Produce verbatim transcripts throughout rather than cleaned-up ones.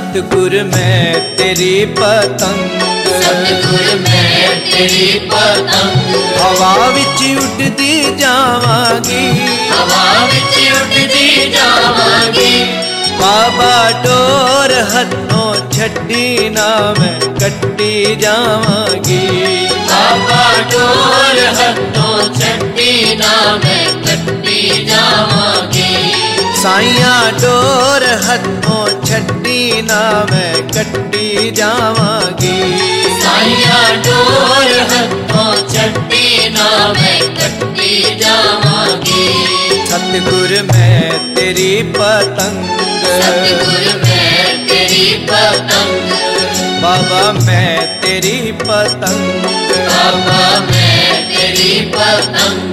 सतगुर मैं तेरी पतंग, सतगुर मैं तेरी पतंग। हवा विच उड़दी जावांगी, हवा विच उड़दी जावांगी। बाबा डोर हथों छड्डी ना मैं कट्टी जावांगी। बाबा डोर हथों छड्डी ना मैं कट्टी जावांगी। साइया डोर हथों छड्डी ना मैं कट्टी जावांगी। साइया डोर हथों छड्डी ना मैं कट्टी जावांगी। सतगुर मैं तेरी पतंग, सतगुर मैं तेरी पतंग। बाबा मैं तेरी पतंग, बाबा मैं तेरी पतंग।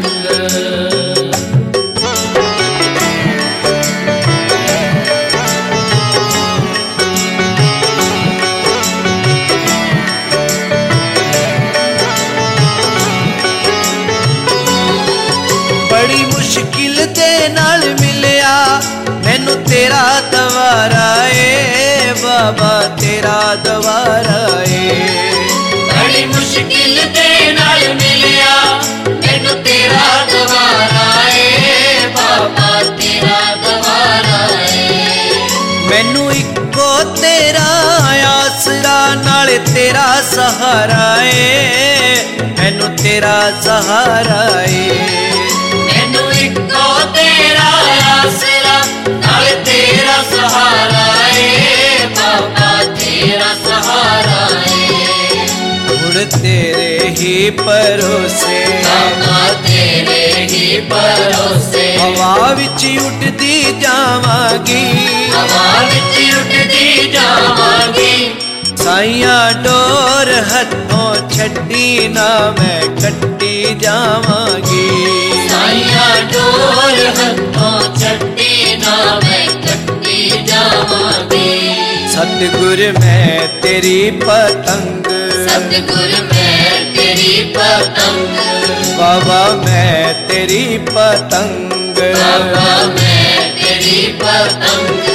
बड़ी मुश्किल दे नाल मिलिया मैनू तेरा दवारा ए बाबा, तेरा दवारा ए। बड़ी मुश्किल दे नाल मिलिया मैनू तेरा दवारा ए बाबा, तेरा दवारा ए। मैनू इको तेरा आसरा नाले तेरा सहारा ए, मैनू तेरा सहारा ए। मैनू इको तेरा आसरा नाले तेरा सहारा ए बाबा, तेरा सहारा ए। हुण तेरे ही भरोसे, बाबा तेरे ही भरोसे। हवा विच उड़दी जावांगी, हवा विच उड़दी जावांगी। साइया डोर हथों छड्डी ना मैं कट्टी जावांगी। साइया डोर हथों छड्डी ना मैं कट्टी जावांगी। सतगुर मैं तेरी पतंग, सतगुर मैं तेरी पतंग। बाबा मैं तेरी पतंग, बाबा मैं तेरी पतंग।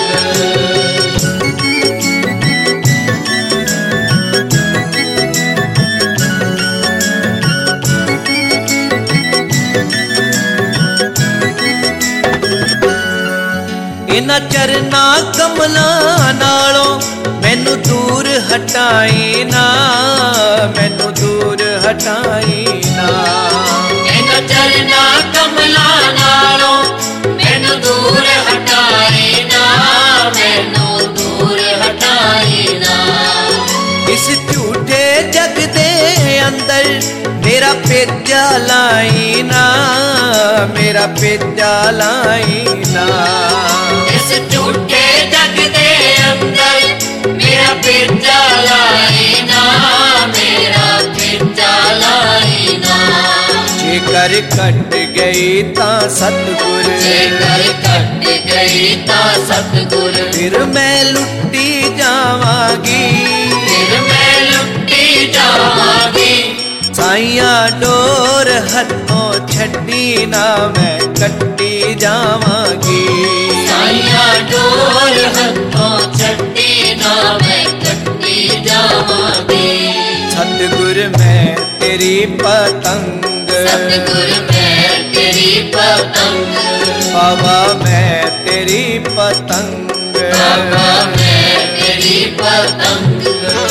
इन्हां चरना कमला नालों मैनू दूर हटाई ना, मैनू दूर हटाई ना। इन्हां चरना कमला नालों मैनू दूर हटाई ना, मैनू दूर हटाई ना। इस झूठे जग दे अंदर मेरा पेजा लाई ना, मेरा पेजा लाई ना। इस झूठे जग दे अंदर मेरा पेजा लाई ना, मेरा पेजा लाई ना। जेकर कट गई तां सतगुर, जेकर कट गई तां सतगुर। फिर मैं लुटी जावांगी, फिर मैं लुटी जावांगी। साइया डोर हथों छड्डी ना मैं कट्टी जावांगी। साइया डोर हथों छड्डी ना मैं कट्टी जावांगी। सतगुर मैं तेरी पतंग, सतगुर मैं तेरी पतंग। बाबा मैं तेरी पतंग, बाबा मैं तेरी पतंग।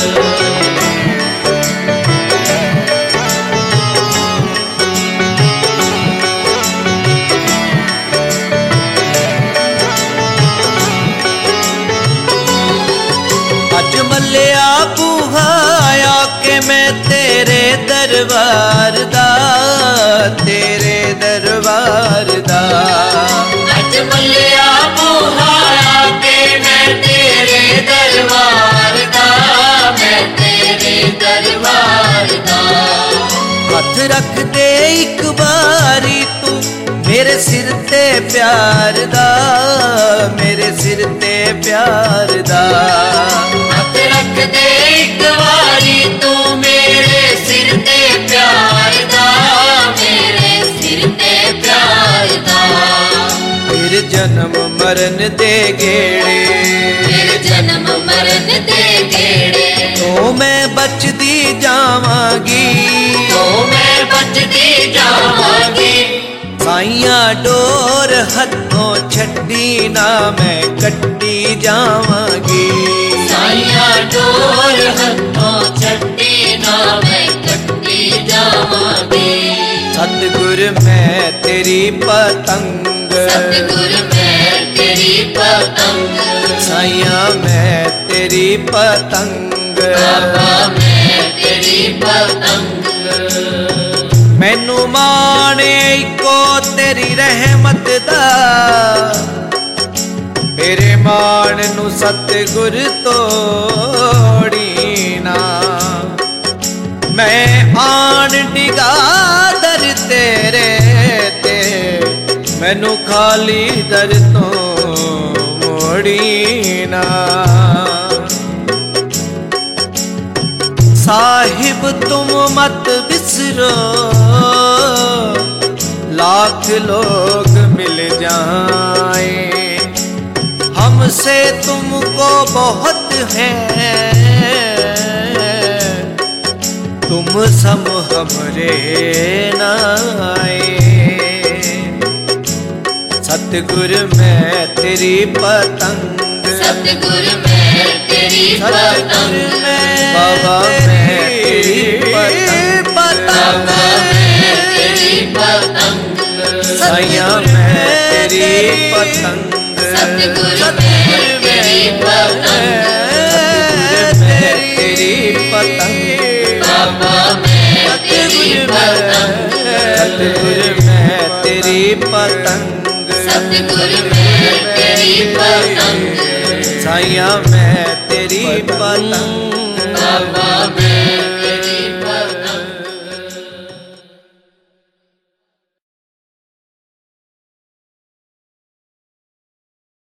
अज मल्लिया बूहा आके मैं तेरे दरबार दा, तेरे दरबार दा। अज मल्लिया बूहा आके मैं तेरे दरबार दा, मैं तेरे दरबार दा। हथ रख दे एक बारी तू मेरे सिर ते प्यार दा, मेरे सिर ते प्यार दा। हथ रख दे एक बारी तू मेरे सिर ते प्यार दा, मेरे सिर ते प्यार दा। फिर जन्म मरण दे गेड़े, फिर जन्म मरन दे गेड़े। तो मैं बचदी जावांगी, तो मैं बचदी जावांगी। साइया डोर हथों छड्डी ना मैं कट्टी जावांगी। साइया डोर हथों छड्डी ना मैं कट्टी जावांगी। सतगुर मैं तेरी पतंग, सतगुर मैं तेरी पतंग। साइया मैं तेरी पतंग। बाबा मैं तेरी पतंग। मैनू माने इको तेरी रहमत दा, मेरे मान नू सतगुर तोड़ी ना। मैं आन डिगा दर तेरे ते, मैनू खाली दर तो मोड़ी ना। साहिब तुम मत बिसरो, लाख लोग मिल जाए, हमसे तुमको बहुत है, तुम सम हमरे नाए। सतगुर मैं तेरी पतंग, सतगुर मैं तेरी पतंग। बाबा मैं तेरी पतंग, बाबा मैं तेरी पतंग। साइया मैं तेरी पतंग। सतगुर मैं तेरी पतंग। मैं तेरी पतंग। बाबा मैं तेरी पतंग। सतगुर मैं तेरी पतंग। सतगुर मैं तेरी पतंग। साइया मैं तेरी पतंग। बाबा